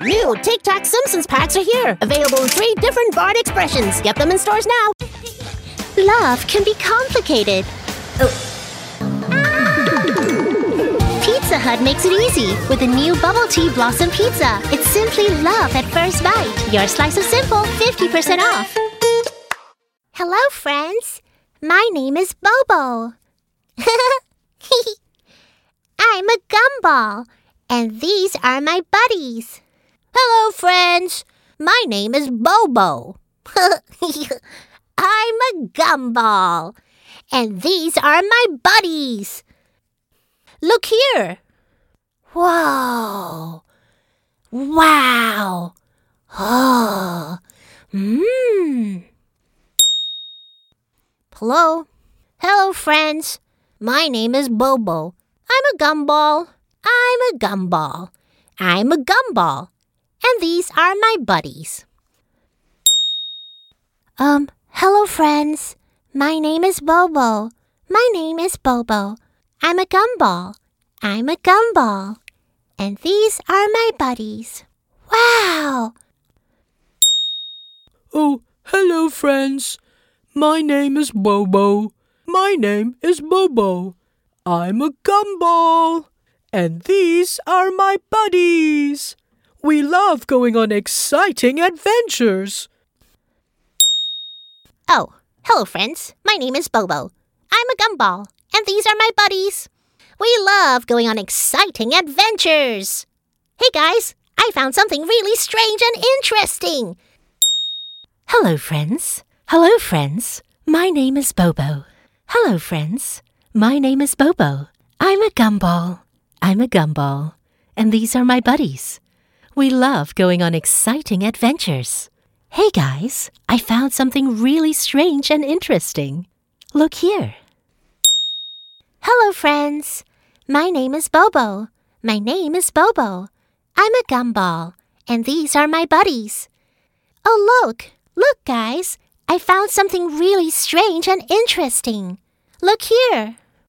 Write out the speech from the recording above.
New Tic Tac Simpsons packs are here. Available in 3 different Bard expressions. Get them in stores now. Love can be complicated. Pizza Hut makes it easy with the new Bubble Tea Blossom Pizza. It's simply love at first bite. Your slice of simple, 50% off. Hello, friends. My name is Bobo. I'm a gumball, and these are my buddies. Hello, friends. My name is Bobo. I'm a gumball, and these are my buddies. Look here. Whoa. Wow. Oh. Hello. Hello, friends. My name is Bobo. I'm a gumball. I'm a gumball. I'm a gumball. And these are my buddies. Hello, friends. My name is Bobo. My name is Bobo. I'm a gumball. I'm a gumball. And these are my buddies. Wow! Oh, hello, friends. My name is Bobo. My name is Bobo. I'm a gumball. And these are my buddies. We love going on exciting adventures. Oh, hello, friends. My name is Bobo. I'm a gumball. And these are my buddies. We love going on exciting adventures. Hey, guys, I found something really strange and interesting. Hello, friends. Hello, friends. My name is Bobo. Hello, friends. My name is Bobo. I'm a gumball. I'm a gumball. And these are my buddies. We love going on exciting adventures. Hey, guys, I found something really strange and interesting. Look here. Hello, friends. My name is Bobo. My name is Bobo. I'm a gumball. And these are my buddies. Oh, look. Look, guys. I found something really strange and interesting. Look here.